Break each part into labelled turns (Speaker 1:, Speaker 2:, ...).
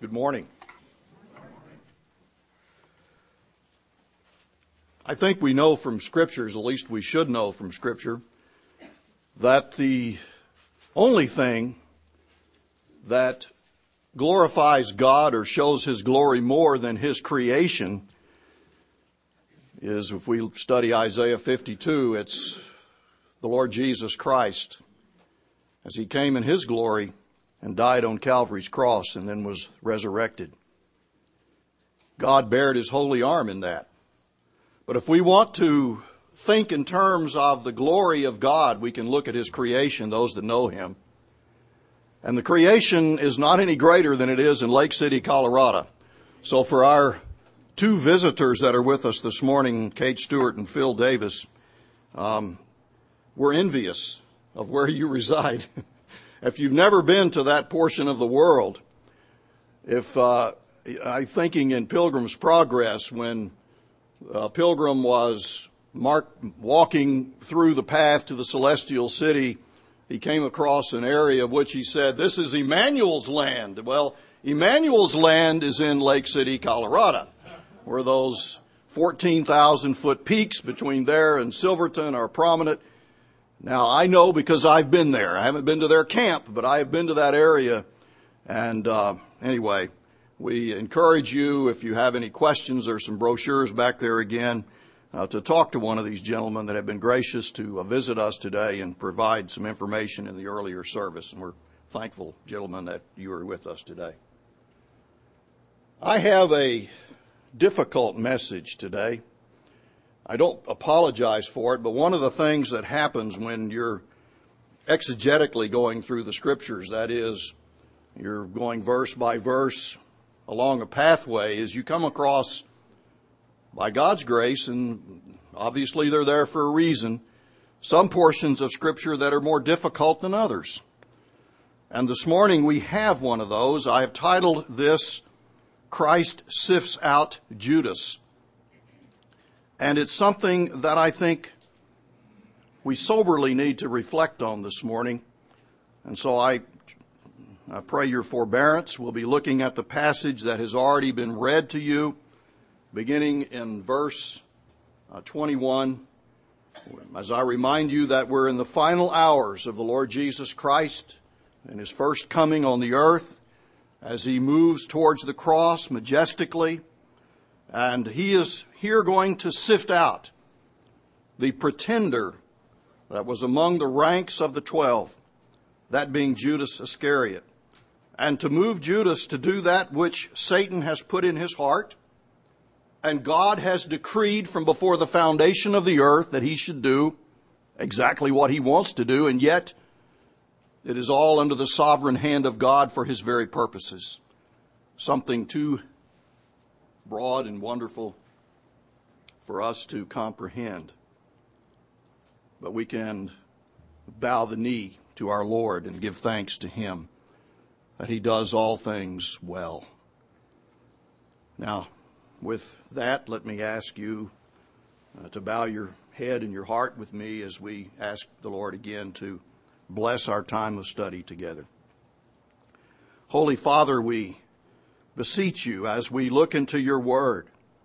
Speaker 1: Good morning. I think we know from Scriptures, at least we should know from Scripture, that the only thing that glorifies God or shows His glory more than His creation is, if we study Isaiah 52, it's the Lord Jesus Christ as He came in His glory and died on Calvary's cross and then was resurrected. God bared His holy arm in that. But if we want to think in terms of the glory of God, we can look at His creation, those that know Him. And the creation is not any greater than it is in Lake City, Colorado. So for our two visitors that are with us this morning, Kate Stewart and Phil Davis, we're envious of where you reside. If you've never been to that portion of the world, I'm thinking in Pilgrim's Progress when Pilgrim was walking through the path to the celestial city, he came across an area of which he said, "This is Emmanuel's land." Well, Emmanuel's land is in Lake City, Colorado, where those 14,000-foot peaks between there and Silverton are prominent. Now, I know because I've been there. I haven't been to their camp, but I have been to that area. And anyway, we encourage you, if you have any questions, there's some brochures back there again, to talk to one of these gentlemen that have been gracious to visit us today and provide some information in the earlier service. And we're thankful, gentlemen, that you are with us today. I have a difficult message today. I don't apologize for it, but one of the things that happens when you're exegetically going through the Scriptures, that is, you're going verse by verse along a pathway, is you come across, by God's grace, and obviously they're there for a reason, some portions of Scripture that are more difficult than others. And this morning we have one of those. I have titled this, Christ Sifts Out Judas. And it's something that I think we soberly need to reflect on this morning. And so I pray your forbearance. We'll be looking at the passage that has already been read to you, beginning in verse 21. As I remind you that we're in the final hours of the Lord Jesus Christ and His first coming on the earth as He moves towards the cross majestically. And He is here going to sift out the pretender that was among the ranks of the 12, that being Judas Iscariot. And to move Judas to do that which Satan has put in his heart, and God has decreed from before the foundation of the earth that he should do exactly what he wants to do, and yet it is all under the sovereign hand of God for His very purposes. Something too broad and wonderful for us to comprehend. But we can bow the knee to our Lord and give thanks to Him that He does all things well. Now, with that, let me ask you to bow your head and your heart with me as we ask the Lord again to bless our time of study together. Holy Father, we beseech you as we look into your word,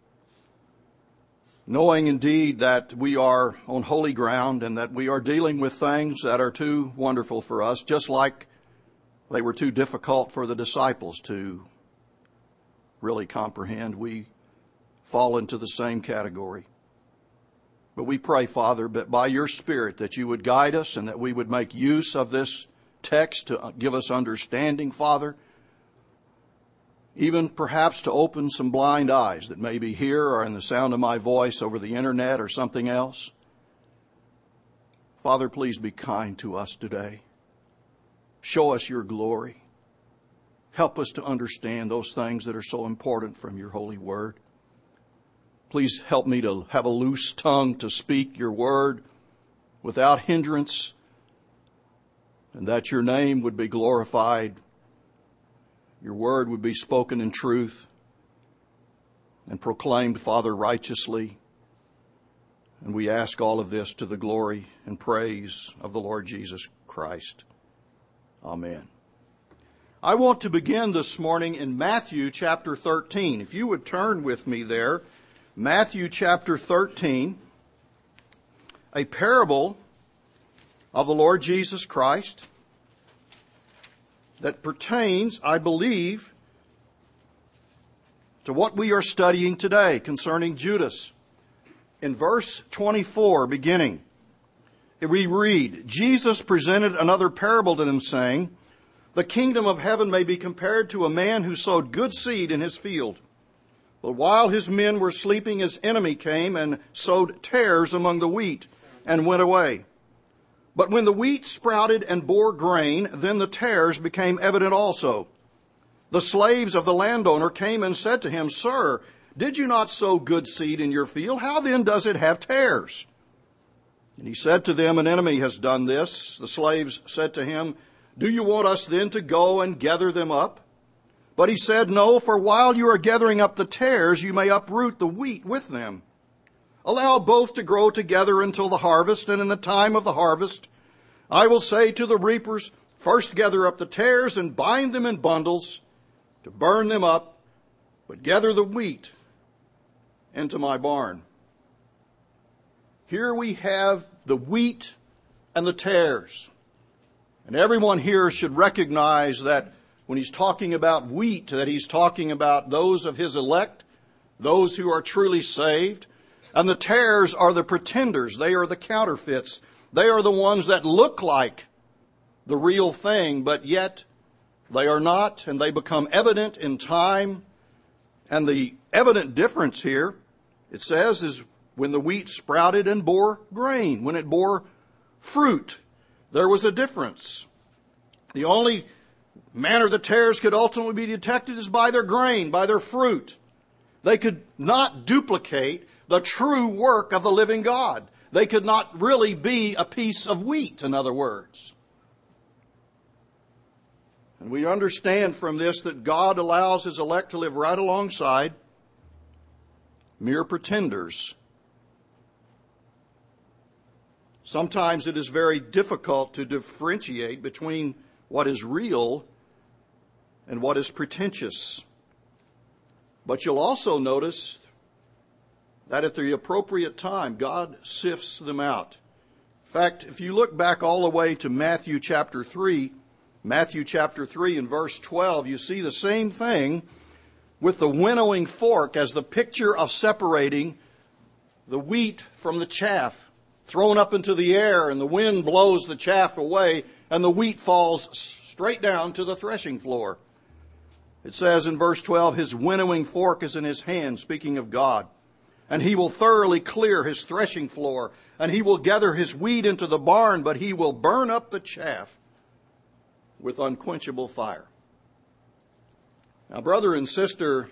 Speaker 1: knowing indeed that we are on holy ground and that we are dealing with things that are too wonderful for us, just like they were too difficult for the disciples to really comprehend. We fall into the same category. But we pray, Father, that by your Spirit that you would guide us and that we would make use of this text to give us understanding, Father, even perhaps to open some blind eyes that may be here or in the sound of my voice over the internet or something else. Father, please be kind to us today. Show us your glory. Help us to understand those things that are so important from your holy word. Please help me to have a loose tongue to speak your word without hindrance, and that your name would be glorified. Your word would be spoken in truth and proclaimed, Father, righteously. And we ask all of this to the glory and praise of the Lord Jesus Christ. Amen. I want to begin this morning in Matthew chapter 13. If you would turn with me there, Matthew chapter 13, a parable of the Lord Jesus Christ that pertains, I believe, to what we are studying today concerning Judas. In verse 24, beginning, we read, Jesus presented another parable to them, saying, the kingdom of heaven may be compared to a man who sowed good seed in his field. But while his men were sleeping, his enemy came and sowed tares among the wheat and went away. But when the wheat sprouted and bore grain, then the tares became evident also. The slaves of the landowner came and said to him, Sir, did you not sow good seed in your field? How then does it have tares? And he said to them, An enemy has done this. The slaves said to him, Do you want us then to go and gather them up? But he said, No, for while you are gathering up the tares, you may uproot the wheat with them. Allow both to grow together until the harvest, and in the time of the harvest, I will say to the reapers, First gather up the tares and bind them in bundles to burn them up, but gather the wheat into my barn. Here we have the wheat and the tares. And everyone here should recognize that when he's talking about wheat, that he's talking about those of his elect, those who are truly saved. And the tares are the pretenders. They are the counterfeits. They are the ones that look like the real thing, but yet they are not, and they become evident in time. And the evident difference here, it says, is when the wheat sprouted and bore grain, when it bore fruit, there was a difference. The only manner the tares could ultimately be detected is by their grain, by their fruit. They could not duplicate the true work of the living God. They could not really be a piece of wheat, in other words. And we understand from this that God allows his elect to live right alongside mere pretenders. Sometimes it is very difficult to differentiate between what is real and what is pretentious. But you'll also notice that at the appropriate time, God sifts them out. In fact, if you look back all the way to Matthew chapter 3 and verse 12, you see the same thing with the winnowing fork as the picture of separating the wheat from the chaff. Thrown up into the air, and the wind blows the chaff away, and the wheat falls straight down to the threshing floor. It says in verse 12, his winnowing fork is in his hand, speaking of God. And he will thoroughly clear his threshing floor, and he will gather his wheat into the barn, but he will burn up the chaff with unquenchable fire. Now, brother and sister,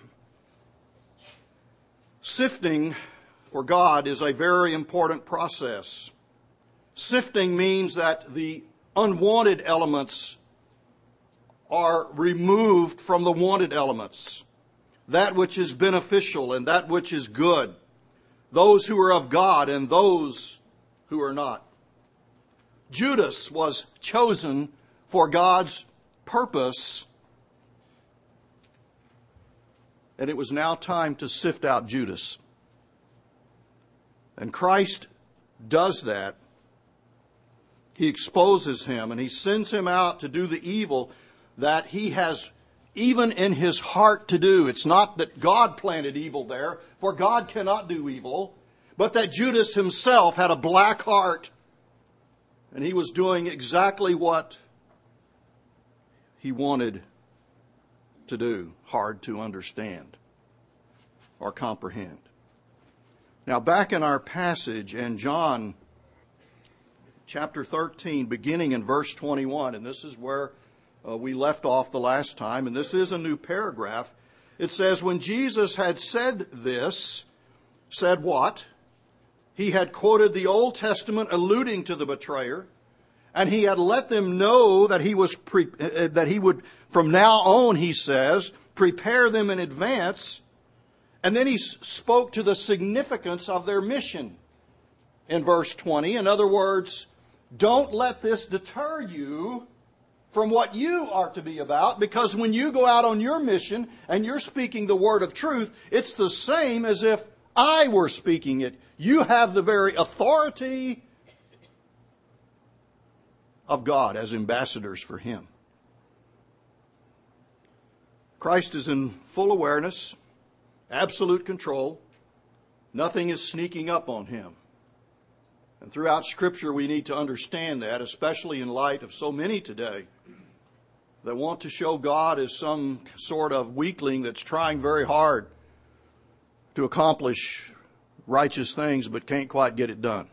Speaker 1: sifting for God is a very important process. Sifting means that the unwanted elements are removed from the wanted elements. That which is beneficial and that which is good. Those who are of God and those who are not. Judas was chosen for God's purpose, and it was now time to sift out Judas. And Christ does that. He exposes him and he sends him out to do the evil that he has even in his heart to do. It's not that God planted evil there, for God cannot do evil, but that Judas himself had a black heart and he was doing exactly what he wanted to do. Hard to understand or comprehend. Now, back in our passage in John chapter 13, beginning in verse 21, and this is where we left off the last time, and this is a new paragraph. It says, when Jesus had said this, said what? He had quoted the Old Testament alluding to the betrayer, and he had let them know that he would, from now on, he says, prepare them in advance. And then he spoke to the significance of their mission in verse 20. In other words, don't let this deter you from what you are to be about, because when you go out on your mission and you're speaking the word of truth, it's the same as if I were speaking it. You have the very authority of God as ambassadors for Him. Christ is in full awareness, absolute control. Nothing is sneaking up on Him. And throughout Scripture we need to understand that, especially in light of so many today that want to show God as some sort of weakling that's trying very hard to accomplish righteous things but can't quite get it done.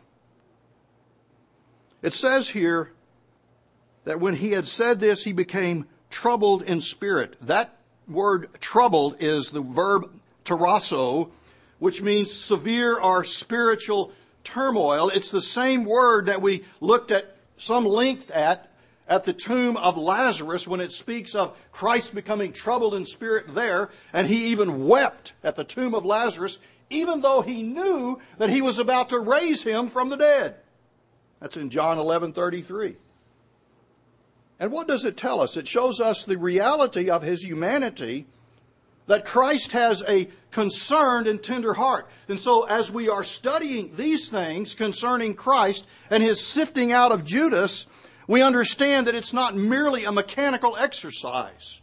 Speaker 1: It says here that when he had said this, he became troubled in spirit. That word troubled is the verb tarasso, which means severe or spiritual turmoil. It's the same word that we looked at some length at the tomb of Lazarus when it speaks of Christ becoming troubled in spirit there, and he even wept at the tomb of Lazarus, even though he knew that he was about to raise him from the dead. That's in John 11:33. And what does it tell us? It shows us the reality of his humanity, that Christ has a concerned and tender heart. And so as we are studying these things concerning Christ and his sifting out of Judas, we understand that it's not merely a mechanical exercise.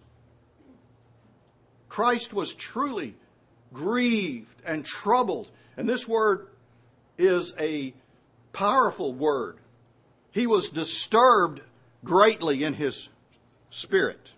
Speaker 1: Christ was truly grieved and troubled. And this word is a powerful word. He was disturbed greatly in his spirit.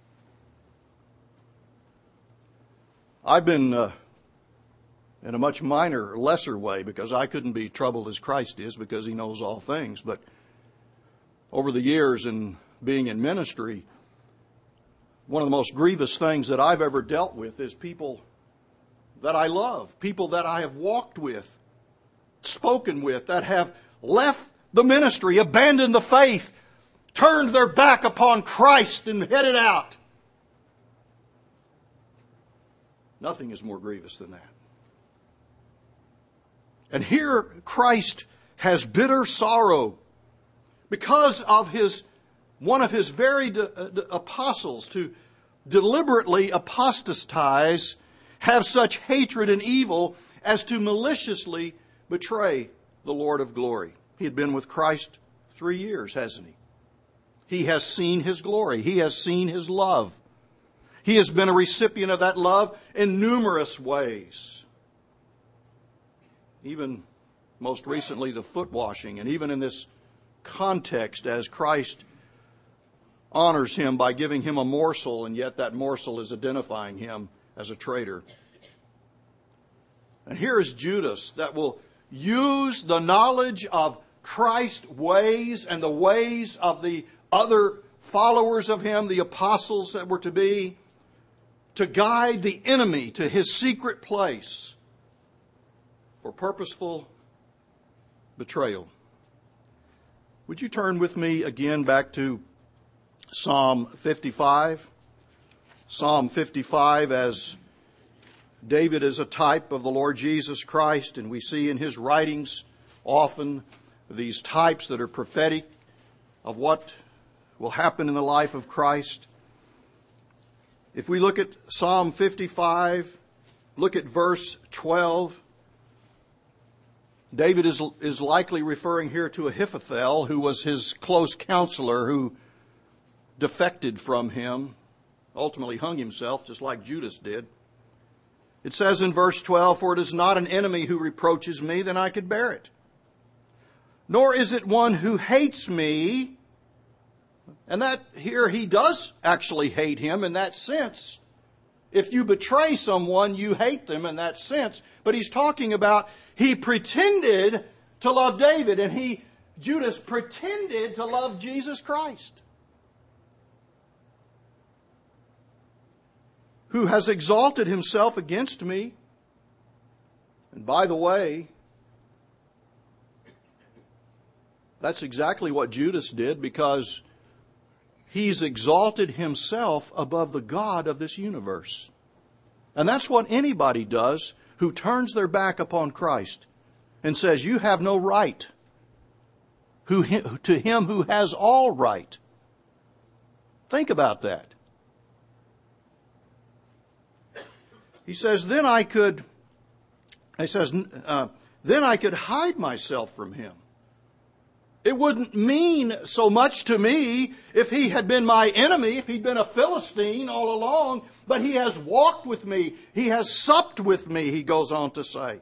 Speaker 1: I've been, in a much minor, lesser way, because I couldn't be troubled as Christ is, because he knows all things. But over the years in being in ministry, one of the most grievous things that I've ever dealt with is people that I love, people that I have walked with, spoken with, that have left the ministry, abandoned the faith, turned their back upon Christ and headed out. Nothing is more grievous than that. And here Christ has bitter sorrow because of one of his very apostles to deliberately apostatize, have such hatred and evil as to maliciously betray the Lord of glory. He had been with Christ 3 years, hasn't he? He has seen his glory. He has seen his love. He has been a recipient of that love in numerous ways. Even most recently the foot washing, and even in this context as Christ honors him by giving him a morsel, and yet that morsel is identifying him as a traitor. And here is Judas that will use the knowledge of Christ's ways and the ways of the other followers of him, the apostles that were to be, to guide the enemy to his secret place for purposeful betrayal. Would you turn with me again back to Psalm 55? Psalm 55, as David is a type of the Lord Jesus Christ, and we see in his writings often these types that are prophetic of what will happen in the life of Christ. If we look at Psalm 55, look at verse 12. David is likely referring here to Ahithophel, who was his close counselor, who defected from him, ultimately hung himself, just like Judas did. It says in verse 12, "For it is not an enemy who reproaches me, then I could bear it. Nor is it one who hates me." And that here he does actually hate him in that sense. If you betray someone, you hate them in that sense. But he's talking about he pretended to love David, and Judas pretended to love Jesus Christ, who has exalted himself against me. And by the way, that's exactly what Judas did, because he's exalted himself above the God of this universe. And that's what anybody does who turns their back upon Christ and says, "You have no right," to him who has all right. Think about that. He says, then I could hide myself from him. It wouldn't mean so much to me if he had been my enemy, if he'd been a Philistine all along, but he has walked with me. He has supped with me, he goes on to say.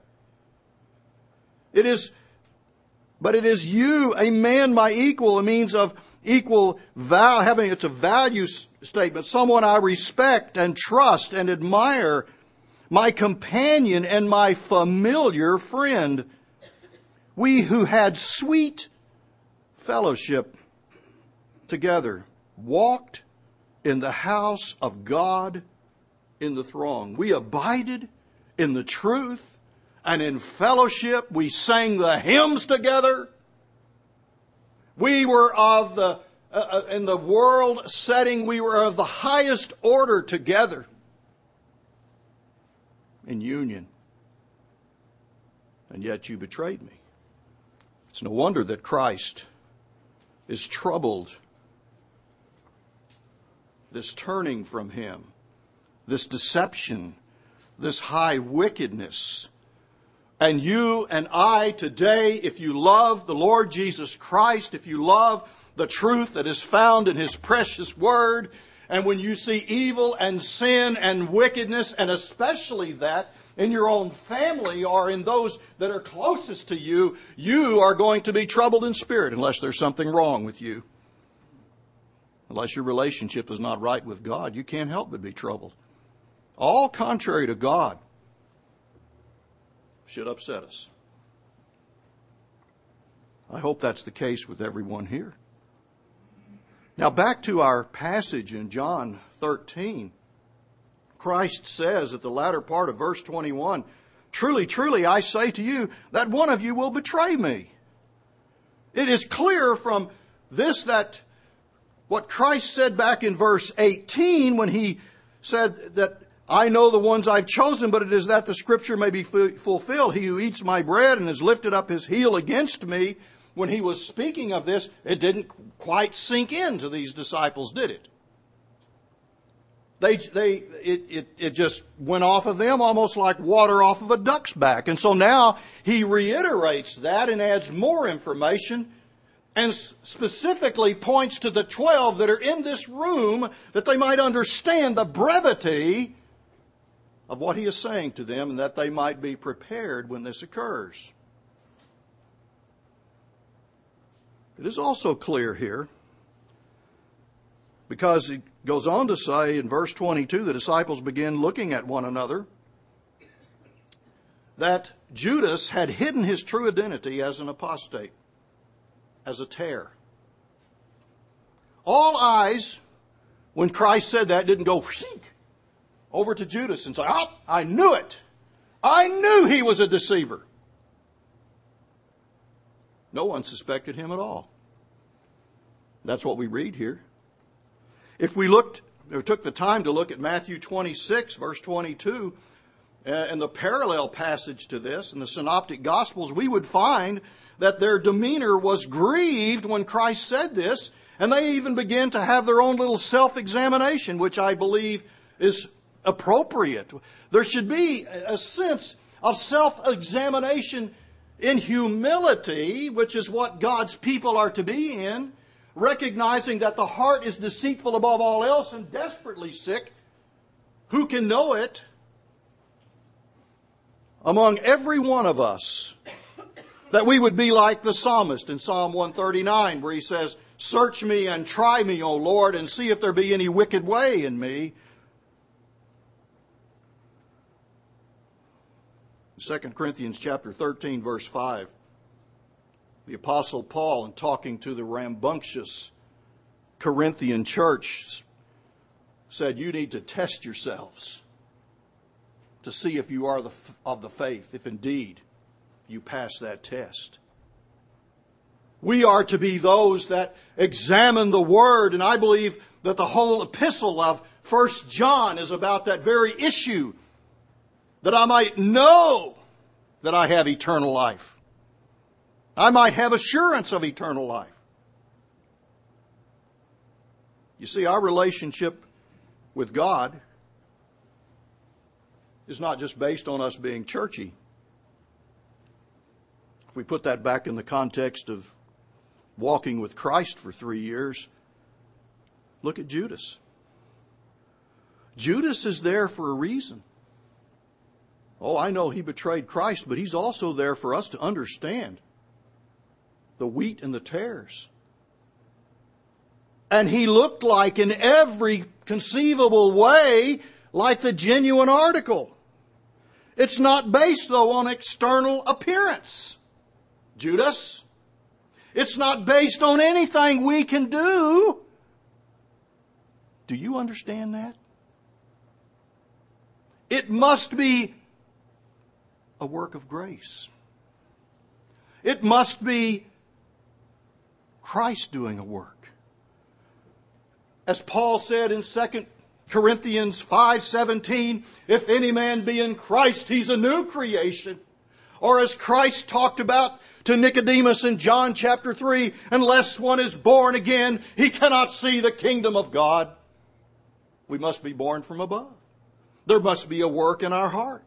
Speaker 1: But it is you, a man my equal, a means of equal value, it's a value statement, someone I respect and trust and admire, my companion and my familiar friend. We who had sweet fellowship together, walked in the house of God in the throng. We abided in the truth and in fellowship. We sang the hymns together. We were of in the world setting, we were of the highest order together in union. And yet you betrayed me. It's no wonder that Christ is troubled. This turning from him, this deception, this high wickedness. And you and I today, if you love the Lord Jesus Christ, if you love the truth that is found in his precious word, and when you see evil and sin and wickedness, and especially that in your own family or in those that are closest to you, you are going to be troubled in spirit unless there's something wrong with you. Unless your relationship is not right with God, you can't help but be troubled. All contrary to God should upset us. I hope that's the case with everyone here. Now back to our passage in John 13. Christ says at the latter part of verse 21, truly, truly, I say to you that one of you will betray me. It is clear from this that what Christ said back in verse 18 when he said that I know the ones I've chosen, but it is that the scripture may be fulfilled. He who eats my bread and has lifted up his heel against me. When he was speaking of this, it didn't quite sink into these disciples, did it? It just went off of them almost like water off of a duck's back. And so now he reiterates that and adds more information and specifically points to the 12 that are in this room that they might understand the brevity of what he is saying to them and that they might be prepared when this occurs. It is also clear here because he goes on to say in verse 22, the disciples begin looking at one another, that Judas had hidden his true identity as an apostate, as a tare. All eyes, when Christ said that, didn't go over to Judas and say, oh, I knew it. I knew he was a deceiver. No one suspected him at all. That's what we read here. If we took the time to look at Matthew 26, verse 22, and the parallel passage to this in the Synoptic Gospels, we would find that their demeanor was grieved when Christ said this, and they even began to have their own little self-examination, which I believe is appropriate. There should be a sense of self-examination in humility, which is what God's people are to be in, recognizing that the heart is deceitful above all else and desperately sick. Who can know it? Among every one of us, that we would be like the psalmist in Psalm 139, where he says, search me and try me, O Lord, and see if there be any wicked way in me. 2 Corinthians chapter 13, verse 5. The Apostle Paul, in talking to the rambunctious Corinthian church, said, you need to test yourselves to see if you are of the faith, if indeed you pass that test. We are to be those that examine the Word, and I believe that the whole epistle of 1 John is about that very issue, that I might know that I have eternal life. I might have assurance of eternal life. You see, our relationship with God is not just based on us being churchy. If we put that back in the context of walking with Christ for 3 years, look at Judas. Judas is there for a reason. Oh, I know he betrayed Christ, but he's also there for us to understand the wheat and the tares. And he looked like, in every conceivable way, like the genuine article. It's not based, though, on external appearance, Judas. It's not based on anything we can do. Do you understand that? It must be a work of grace. It must be Christ doing a work. As Paul said in 2 Corinthians 5:17, if any man be in Christ, he's a new creation. Or as Christ talked about to Nicodemus in John chapter 3, unless one is born again, he cannot see the kingdom of God. We must be born from above. There must be a work in our heart.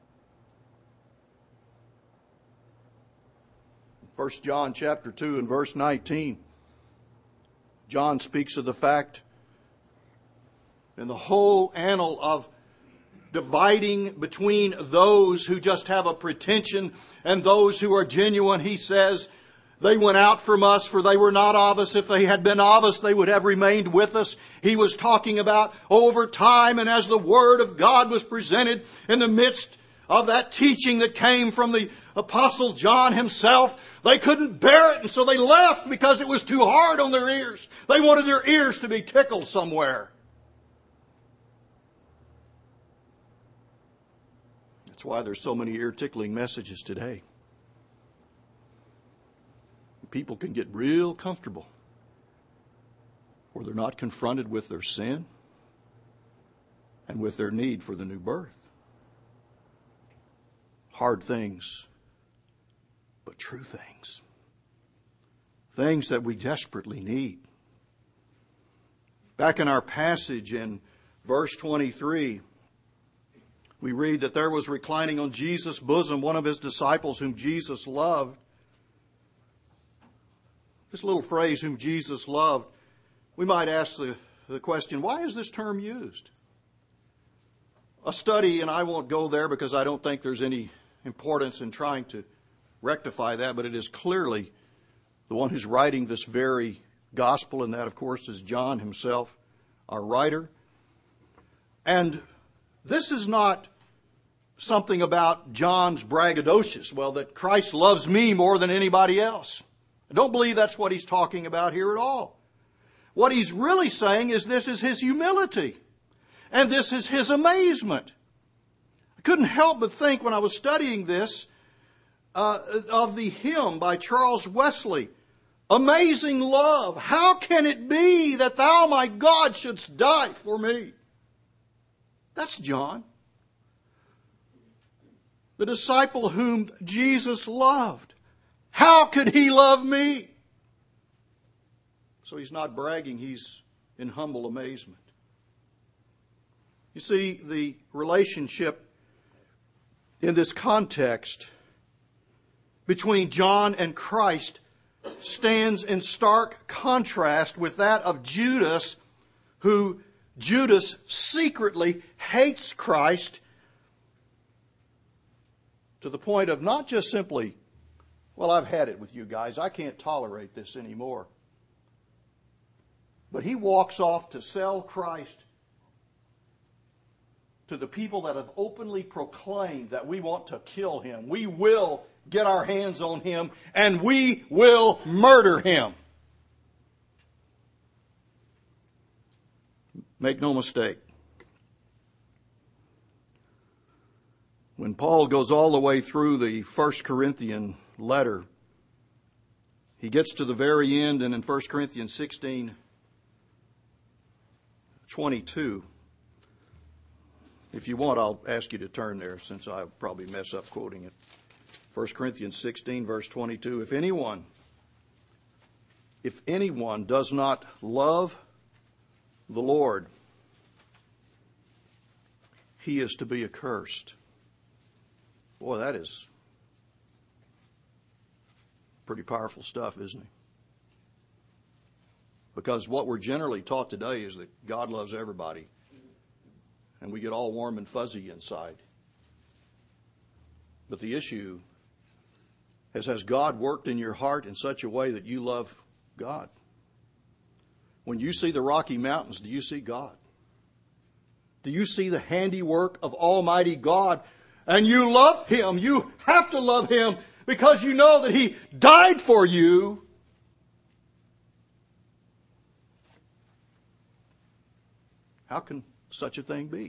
Speaker 1: 1 John chapter 2 and verse 19, John speaks of the fact in the whole annal of dividing between those who just have a pretension and those who are genuine. He says, they went out from us, for they were not of us. If they had been of us, they would have remained with us. He was talking about over time, and as the Word of God was presented in the midst of that teaching that came from the Apostle John himself, they couldn't bear it, and so they left because it was too hard on their ears. They wanted their ears to be tickled somewhere. That's why there's so many ear-tickling messages today. People can get real comfortable where they're not confronted with their sin and with their need for the new birth. Hard things, but true things. Things that we desperately need. Back in our passage in verse 23, we read that there was reclining on Jesus' bosom one of his disciples whom Jesus loved. This little phrase, whom Jesus loved, we might ask the question, why is this term used? A study, and I won't go there because I don't think there's any importance in trying to rectify that, but it is clearly the one who's writing this very gospel, and that, of course, is John himself, our writer. And this is not something about John's braggadocious, well, that Christ loves me more than anybody else. I don't believe that's what he's talking about here at all. What he's really saying is this is his humility, and this is his amazement. I couldn't help but think when I was studying this of the hymn by Charles Wesley, Amazing Love, how can it be that thou, my God, shouldst die for me? That's John, the disciple whom Jesus loved. How could he love me? So he's not bragging, he's in humble amazement. You see, the relationship in this context between John and Christ stands in stark contrast with that of Judas, who Judas secretly hates Christ to the point of not just simply, well, I've had it with you guys, I can't tolerate this anymore. But he walks off to sell Christ to the people that have openly proclaimed that we want to kill him. We will get our hands on him and we will murder him. Make no mistake. When Paul goes all the way through the 1 Corinthian letter, he gets to the very end, and in 1 Corinthians 16:22, if you want, I'll ask you to turn there since I'll probably mess up quoting it. 1 Corinthians 16, verse 22, if anyone does not love the Lord, he is to be accursed. Boy, that is pretty powerful stuff, isn't it? Because what we're generally taught today is that God loves everybody. And we get all warm and fuzzy inside. But the issue is, has God worked in your heart in such a way that you love God? When you see the Rocky Mountains, do you see God? Do you see the handiwork of Almighty God? And you love Him. You have to love Him because you know that He died for you. How can such a thing be?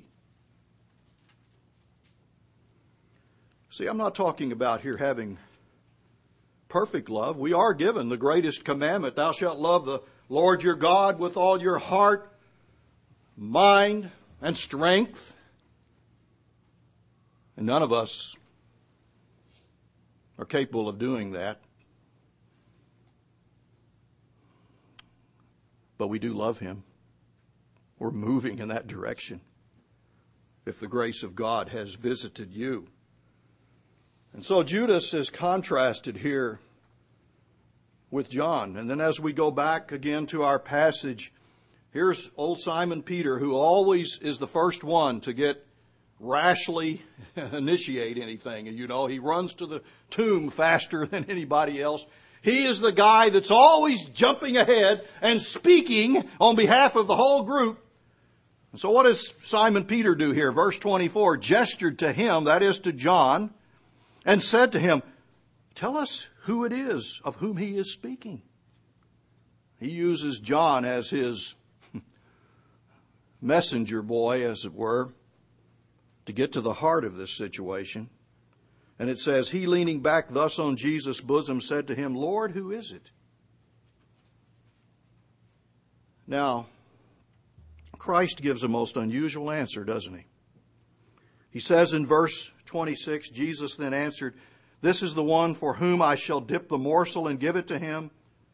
Speaker 1: See, I'm not talking about here having perfect love. We are given the greatest commandment. Thou shalt love the Lord your God with all your heart, mind, and strength. And none of us are capable of doing that. But we do love Him. We're moving in that direction if the grace of God has visited you. And so Judas is contrasted here with John. And then as we go back again to our passage, here's old Simon Peter, who always is the first one to get rashly initiate anything. And you know, he runs to the tomb faster than anybody else. He is the guy that's always jumping ahead and speaking on behalf of the whole group. And so what does Simon Peter do here? Verse 24, gestured to him, that is to John, and said to him, tell us who it is of whom he is speaking. He uses John as his messenger boy, as it were, to get to the heart of this situation. And it says, he leaning back thus on Jesus' bosom said to him, Lord, who is it? Now, Christ gives a most unusual answer, doesn't he? He says in verse 26, Jesus then answered, this is the one for whom I shall dip the morsel and give it to him.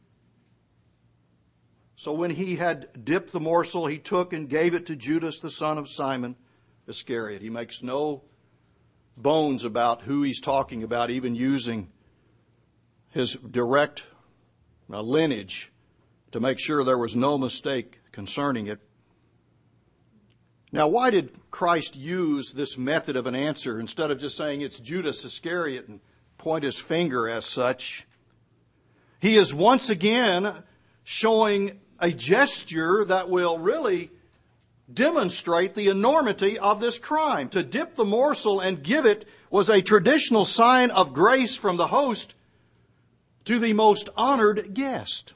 Speaker 1: So when he had dipped the morsel, he took and gave it to Judas, the son of Simon Iscariot. He makes no bones about who he's talking about, even using his direct lineage to make sure there was no mistake concerning it. Now, why did Christ use this method of an answer instead of just saying it's Judas Iscariot and point his finger as such? He is once again showing a gesture that will really demonstrate the enormity of this crime. To dip the morsel and give it was a traditional sign of grace from the host to the most honored guest.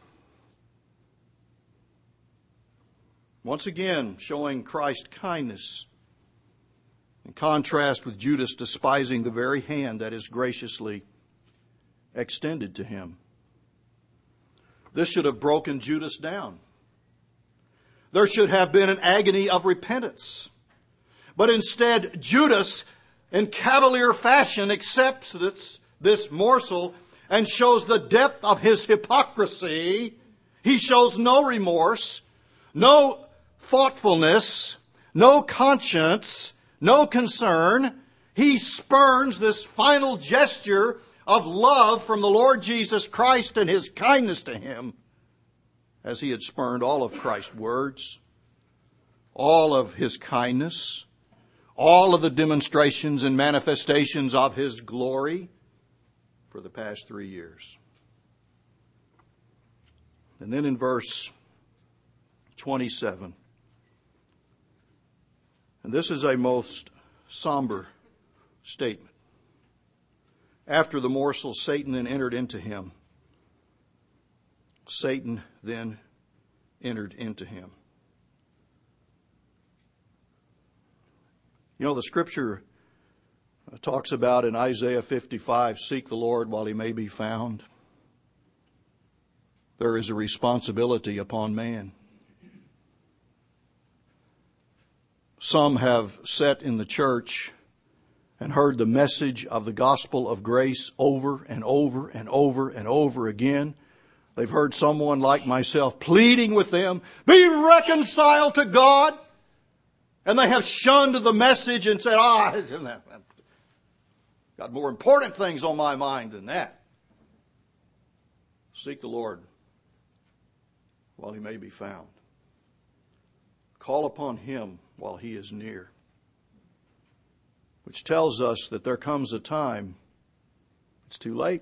Speaker 1: Once again, showing Christ's kindness in contrast with Judas despising the very hand that is graciously extended to him. This should have broken Judas down. There should have been an agony of repentance. But instead, Judas, in cavalier fashion, accepts this morsel and shows the depth of his hypocrisy. He shows no remorse, no thoughtfulness, no conscience, no concern. He spurns this final gesture of love from the Lord Jesus Christ and His kindness to him, as he had spurned all of Christ's words, all of His kindness, all of the demonstrations and manifestations of His glory for the past 3 years. And then in verse 27, and this is a most somber statement. After the morsel, Satan then entered into him. Satan then entered into him. You know, the scripture talks about in Isaiah 55, seek the Lord while He may be found. There is a responsibility upon man. Some have sat in the church and heard the message of the gospel of grace over and over and over and over again, They've heard someone like myself pleading with them, be reconciled to God. And they have shunned the message and said, got more important things on my mind than that. Seek the Lord while He may be found. Call upon Him while He is near. Which tells us that there comes a time it's too late.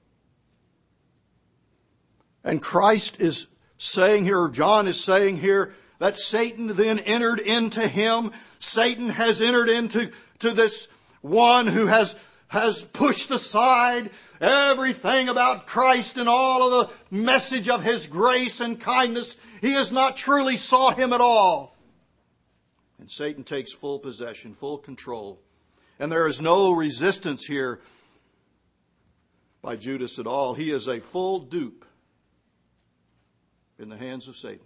Speaker 1: And Christ is saying here, or John is saying here, that Satan then entered into him. Satan has entered into this one who has pushed aside everything about Christ and all of the message of His grace and kindness. He has not truly sought Him at all. And Satan takes full possession, full control. And there is no resistance here by Judas at all. He is a full dupe in the hands of Satan.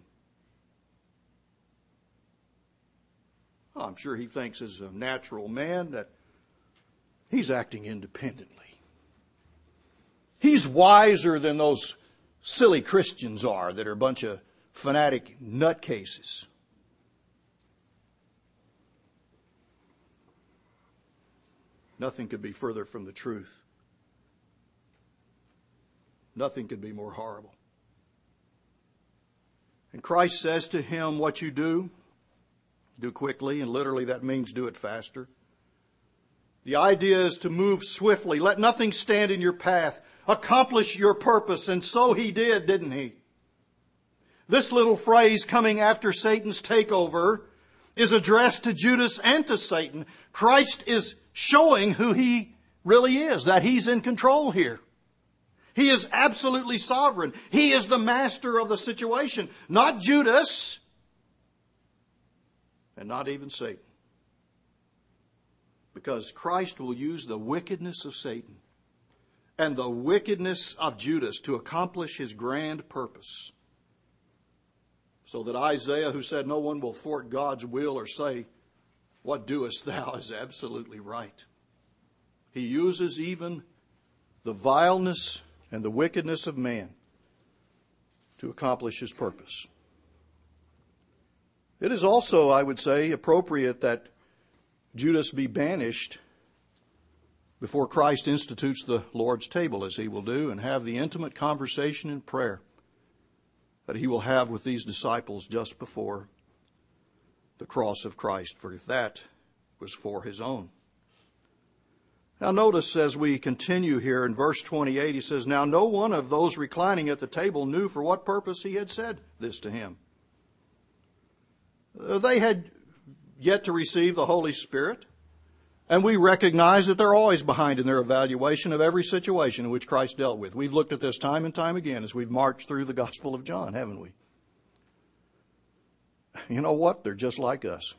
Speaker 1: Oh, I'm sure he thinks as a natural man that he's acting independently. He's wiser than those silly Christians are that are a bunch of fanatic nutcases. Nothing could be further from the truth. Nothing could be more horrible. And Christ says to him, what you do quickly, and literally that means do it faster. The idea is to move swiftly. Let nothing stand in your path. Accomplish your purpose. And so he did, didn't he? This little phrase coming after Satan's takeover is addressed to Judas and to Satan. Christ is showing who He really is, that He's in control here. He is absolutely sovereign. He is the master of the situation, not Judas, and not even Satan. Because Christ will use the wickedness of Satan and the wickedness of Judas to accomplish His grand purpose. So that Isaiah, who said no one will thwart God's will or say, what doest thou, is absolutely right. He uses even the vileness and the wickedness of man to accomplish His purpose. It is also, I would say, appropriate that Judas be banished before Christ institutes the Lord's table, as He will do, and have the intimate conversation and prayer that He will have with these disciples just before the cross of Christ, for if that was for His own. Now notice as we continue here in verse 28, he says, now no one of those reclining at the table knew for what purpose he had said this to him. They had yet to receive the Holy Spirit, and we recognize that they're always behind in their evaluation of every situation in which Christ dealt with. We've looked at this time and time again as we've marched through the Gospel of John, haven't we? You know what? They're just like us.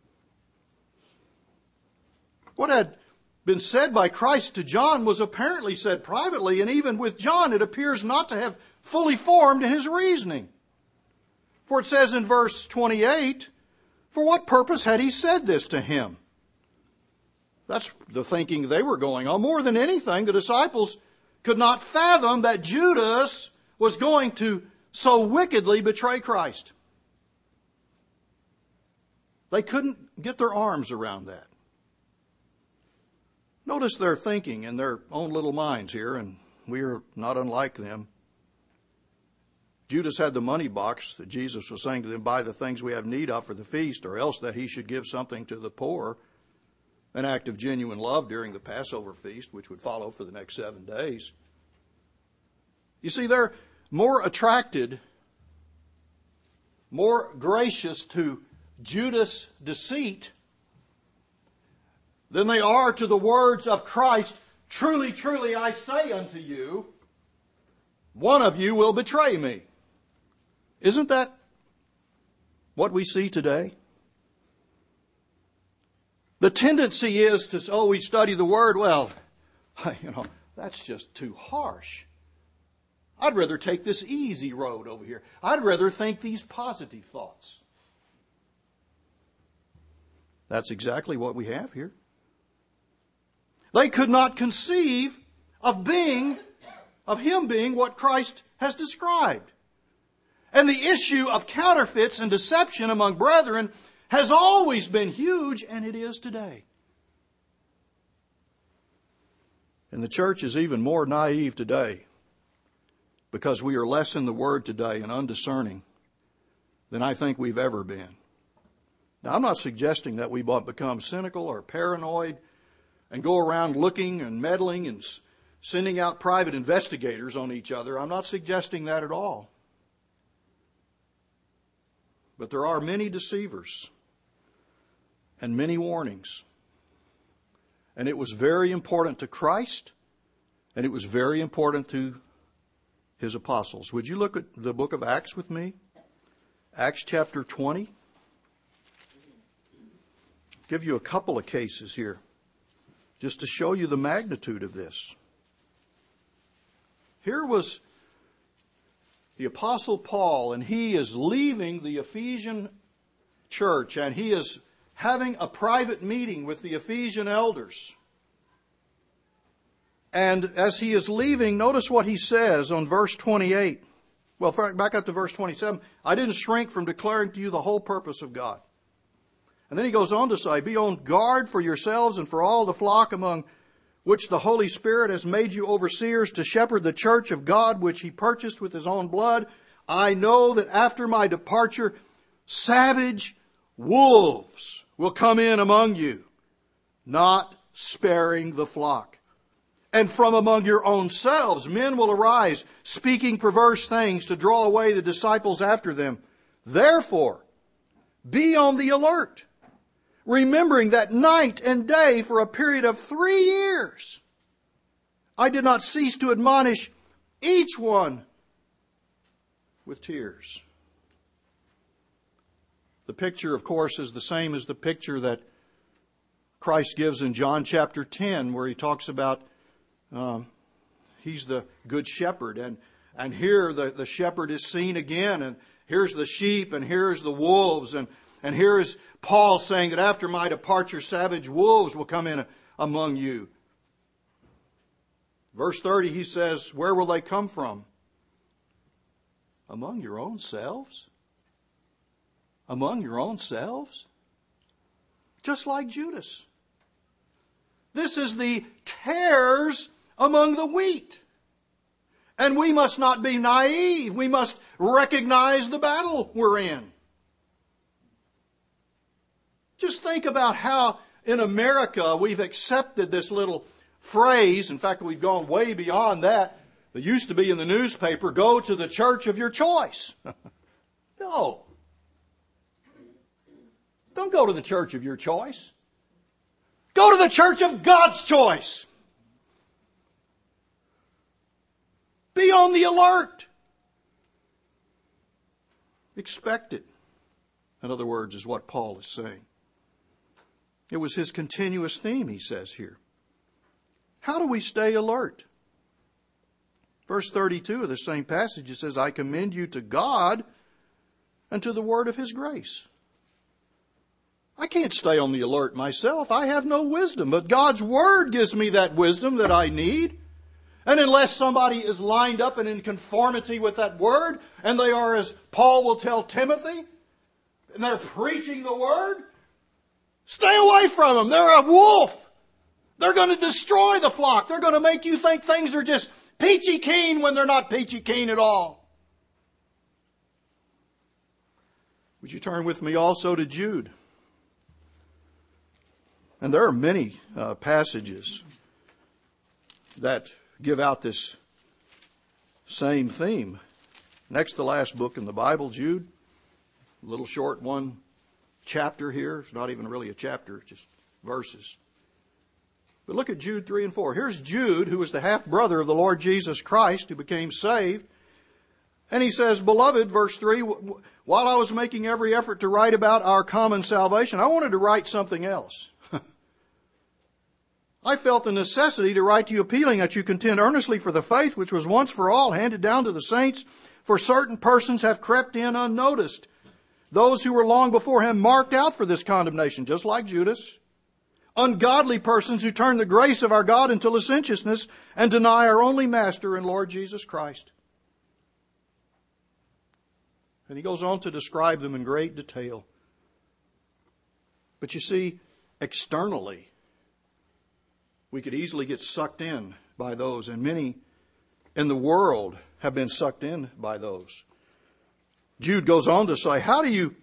Speaker 1: What had been said by Christ to John was apparently said privately, and even with John it appears not to have fully formed in his reasoning. For it says in verse 28, for what purpose had he said this to him? That's the thinking they were going on. More than anything, the disciples could not fathom that Judas was going to so wickedly betray Christ. They couldn't get their arms around that. Notice their thinking in their own little minds here, and we are not unlike them. Judas had the money box that Jesus was saying to them, buy the things we have need of for the feast, or else that he should give something to the poor, an act of genuine love during the Passover feast, which would follow for the next 7 days. You see, they're more attracted, more gracious to Judas' deceit than they are to the words of Christ, truly, truly, I say unto you, one of you will betray me. Isn't that what we see today? The tendency is to, we study the Word. Well, that's just too harsh. I'd rather take this easy road over here. I'd rather think these positive thoughts. That's exactly what we have here. They could not conceive of being of him being what Christ has described. And the issue of counterfeits and deception among brethren has always been huge, and it is today. And the church is even more naive today because we are less in the Word today and undiscerning than I think we've ever been. Now, I'm not suggesting that we become cynical or paranoid and go around looking and meddling and sending out private investigators on each other. I'm not suggesting that at all. But there are many deceivers and many warnings. And it was very important to Christ, and it was very important to his apostles. Would you look at the book of Acts with me? Acts chapter 20. I'll give you a couple of cases here just to show you the magnitude of this. Here was the Apostle Paul, and he is leaving the Ephesian church, and he is having a private meeting with the Ephesian elders. And as he is leaving, notice what he says on verse 28. Well, back up to verse 27. I didn't shrink from declaring to you the whole purpose of God. And then he goes on to say, be on guard for yourselves and for all the flock among which the Holy Spirit has made you overseers to shepherd the church of God, which he purchased with his own blood. I know that after my departure, savage wolves will come in among you, not sparing the flock. And from among your own selves, men will arise, speaking perverse things to draw away the disciples after them. Therefore, be on the alert, remembering that night and day for a period of 3 years, I did not cease to admonish each one with tears. The picture, of course, is the same as the picture that Christ gives in John chapter 10, where he talks about he's the good shepherd. And here the shepherd is seen again, and here's the sheep, and here's the wolves, and here is Paul saying that after my departure, savage wolves will come in among you. Verse 30, he says, where will they come from? Among your own selves? Among your own selves? Just like Judas. This is the tares among the wheat. And we must not be naive. We must recognize the battle we're in. Just think about how in America we've accepted this little phrase. In fact, we've gone way beyond that. It used to be in the newspaper, go to the church of your choice. No. Don't go to the church of your choice. Go to the church of God's choice. Be on the alert. Expect it. In other words, is what Paul is saying. It was his continuous theme, he says here. How do we stay alert? Verse 32 of the same passage, it says, I commend you to God and to the word of his grace. I can't stay on the alert myself. I have no wisdom, but God's word gives me that wisdom that I need. And unless somebody is lined up and in conformity with that word, and they are, as Paul will tell Timothy, and they're preaching the word, stay away from them. They're a wolf. They're going to destroy the flock. They're going to make you think things are just peachy keen when they're not peachy keen at all. Would you turn with me also to Jude? And there are many passages that give out this same theme. Next to last book in the Bible, Jude. A little short one chapter here. It's not even really a chapter, just verses. But look at Jude 3 and 4. Here's Jude, who was the half-brother of the Lord Jesus Christ, who became saved. And he says, Beloved, verse 3, while I was making every effort to write about our common salvation, I wanted to write something else. I felt the necessity to write to you appealing that you contend earnestly for the faith which was once for all handed down to the saints, for certain persons have crept in unnoticed. Those who were long before him marked out for this condemnation, just like Judas. ungodly persons who turn the grace of our God into licentiousness and deny our only Master and Lord Jesus Christ. And he goes on to describe them in great detail. But you see, externally, we could easily get sucked in by those, and many in the world have been sucked in by those. Jude goes on to say, how do you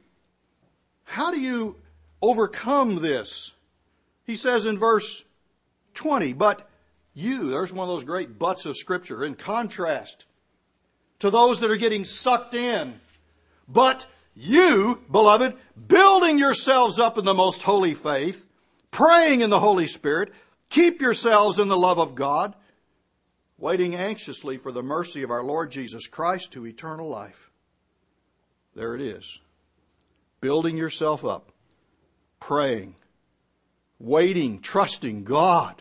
Speaker 1: overcome this? He says in verse 20, but you, there's one of those great buts of Scripture, in contrast to those that are getting sucked in. But you, beloved, building yourselves up in the most holy faith, praying in the Holy Spirit, keep yourselves in the love of God, waiting anxiously for the mercy of our Lord Jesus Christ to eternal life. There it is. Building yourself up, praying, waiting, trusting God,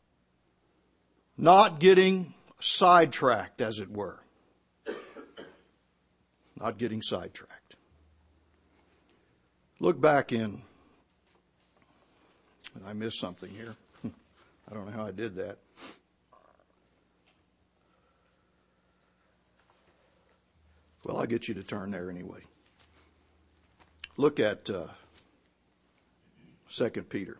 Speaker 1: not getting sidetracked, as it were. Not getting sidetracked. Look back in, and I missed something here. I don't know how I did that. Well, I'll get you to turn there anyway. Look at 2 Peter.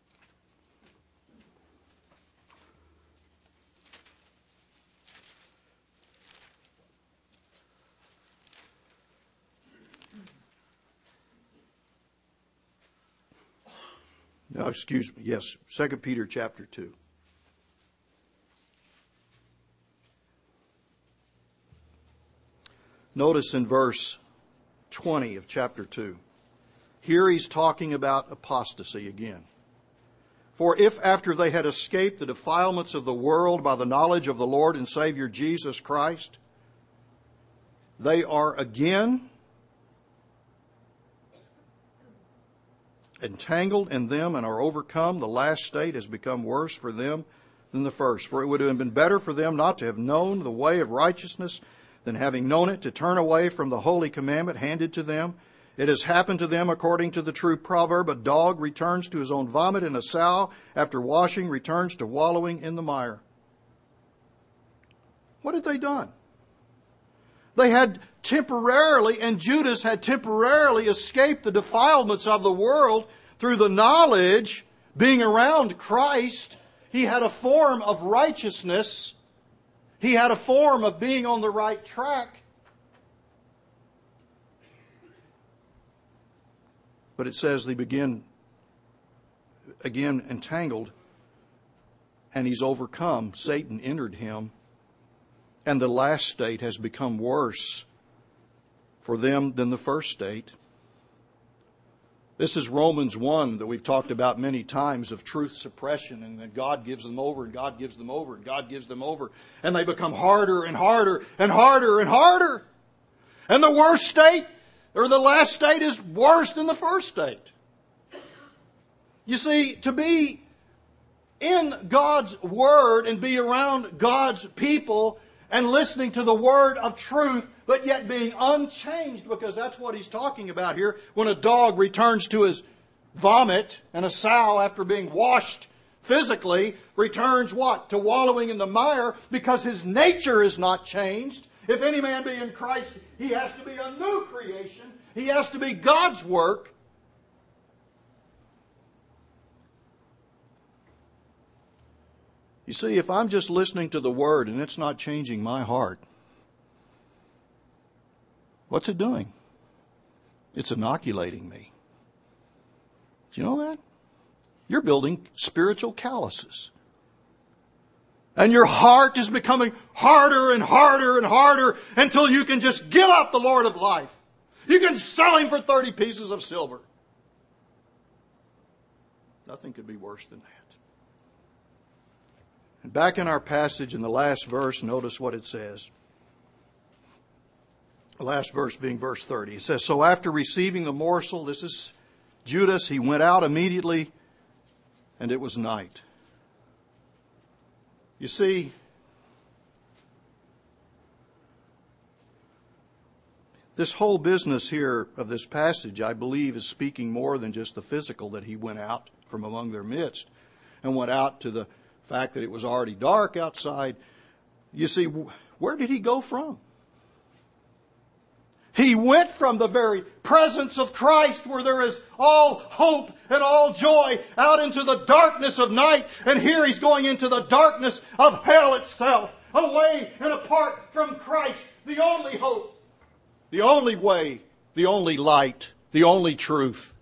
Speaker 1: No, excuse me. Yes, 2 Peter chapter 2. Notice in verse 20 of chapter 2. Here he's talking about apostasy again. For if after they had escaped the defilements of the world by the knowledge of the Lord and Savior Jesus Christ, they are again entangled in them and are overcome, the last state has become worse for them than the first. For it would have been better for them not to have known the way of righteousness than having known it, to turn away from the holy commandment handed to them. It has happened to them according to the true proverb, a dog returns to his own vomit, and a sow, after washing, returns to wallowing in the mire. What had they done? They had temporarily, and Judas had temporarily escaped the defilements of the world through the knowledge, being around Christ. He had a form of righteousness. He had a form of being on the right track. But it says they begin again entangled, and he's overcome. Satan entered him, and the last state has become worse for them than the first state. This is Romans 1 that we've talked about many times, of truth suppression, and that God gives them over, and God gives them over, and God gives them over. And they become harder and harder and harder and harder. And the worst state, or the last state, is worse than the first state. You see, to be in God's Word and be around God's people and listening to the word of truth, but yet being unchanged, because that's what he's talking about here. When a dog returns to his vomit, and a sow, after being washed physically, returns what? To wallowing in the mire, because his nature is not changed. If any man be in Christ, he has to be a new creation. He has to be God's work. You see, if I'm just listening to the Word and it's not changing my heart, what's it doing? It's inoculating me. Do you know that? You're building spiritual calluses. And your heart is becoming harder and harder and harder until you can just give up the Lord of life. You can sell Him for 30 pieces of silver. Nothing could be worse than that. And back in our passage in the last verse, notice what it says. The last verse being verse 30. It says, so after receiving the morsel, this is Judas, he went out immediately, and it was night. You see, This whole business here of this passage, I believe, is speaking more than just the physical, that he went out from among their midst and went out to the fact that it was already dark outside. You see, where did he go from? He went from the very presence of Christ, where there is all hope and all joy, out into the darkness of night. And here he's going into the darkness of hell itself, away and apart from Christ, the only hope, the only way, the only light, the only truth.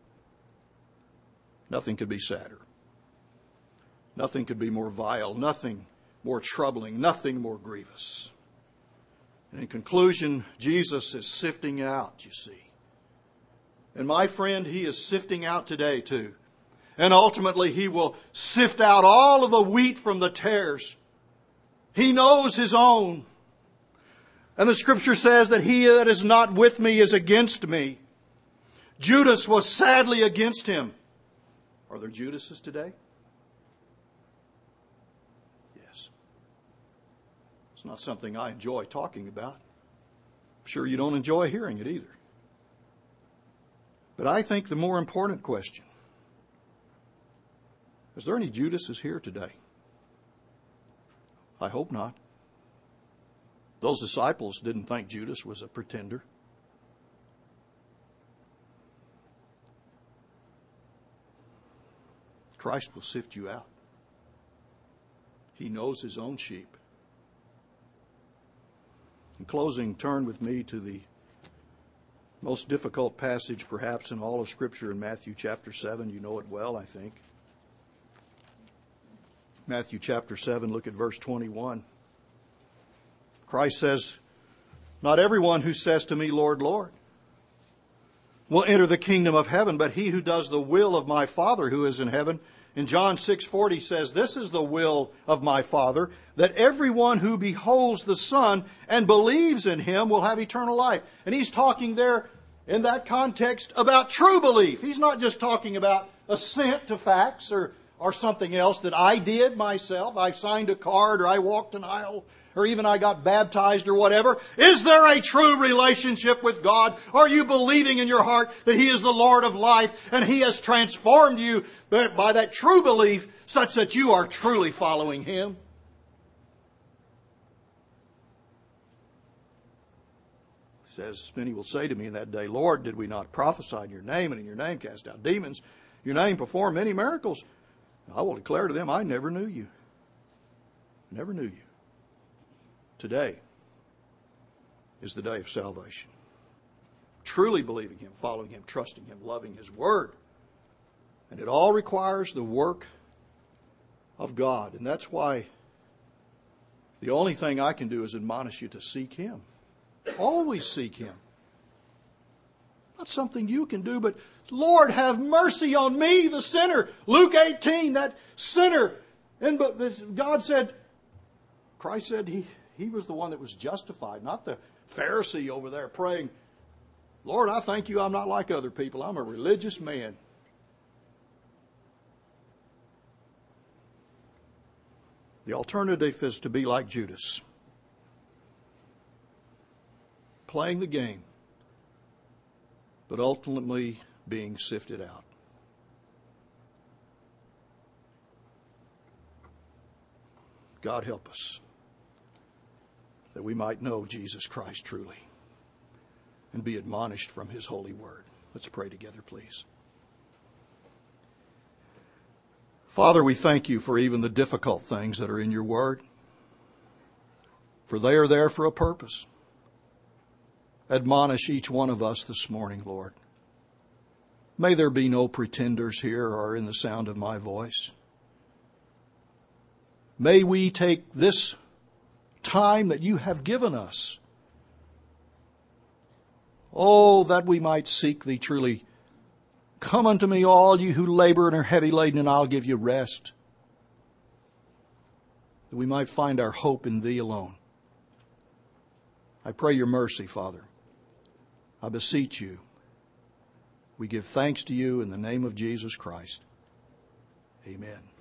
Speaker 1: Nothing could be sadder. Nothing could be more vile, nothing more troubling, nothing more grievous. And in conclusion, Jesus is sifting out, you see. And my friend, he is sifting out today too. And ultimately he will sift out all of the wheat from the tares. He knows his own. And the Scripture says that he that is not with me is against me. Judas was sadly against him. Are there Judases today? Yes. It's not something I enjoy talking about. I'm sure you don't enjoy hearing it either. But I think the more important question, is there any Judases here today? I hope not. Those disciples didn't think Judas was a pretender. Christ will sift you out. He knows his own sheep. In closing, turn with me to the most difficult passage perhaps in all of Scripture in Matthew chapter 7. You know it well, I think. Matthew chapter 7, look at verse 21. Christ says, "Not everyone who says to me, Lord, Lord, will enter the kingdom of heaven, but he who does the will of my Father who is in heaven." In John 6:40 says, "This is the will of my Father, that everyone who beholds the Son and believes in him will have eternal life." And he's talking there in that context about true belief. He's not just talking about assent to facts or something else that I did myself. I signed a card or I walked an aisle or even I got baptized or whatever. Is there a true relationship with God? Are you believing in your heart that He is the Lord of life and He has transformed you by that true belief such that you are truly following Him? It says, many will say to me in that day, "Lord, did we not prophesy in your name and in your name cast out demons? Your name perform many miracles?" I will declare to them, "I never knew you." Never knew you. Today is the day of salvation. Truly believing Him, following Him, trusting Him, loving His Word. And it all requires the work of God. And that's why the only thing I can do is admonish you to seek Him. Always seek Him. Not something you can do, but Lord, have mercy on me, the sinner. Luke 18, that sinner. And God said, Christ said He was the one that was justified, not the Pharisee over there praying, "Lord, I thank you I'm not like other people. I'm a religious man." The alternative is to be like Judas, playing the game, but ultimately being sifted out. God help us that we might know Jesus Christ truly and be admonished from His holy word. Let's pray together, please. Father, we thank you for even the difficult things that are in your word, for they are there for a purpose. Admonish each one of us this morning, Lord. May there be no pretenders here or in the sound of my voice. May we take this time that you have given us, oh, that we might seek thee truly. "Come unto me, all you who labor and are heavy laden, and I'll give you rest." That we might find our hope in thee alone. I pray your mercy, Father. I beseech you. We give thanks to you in the name of Jesus Christ. Amen.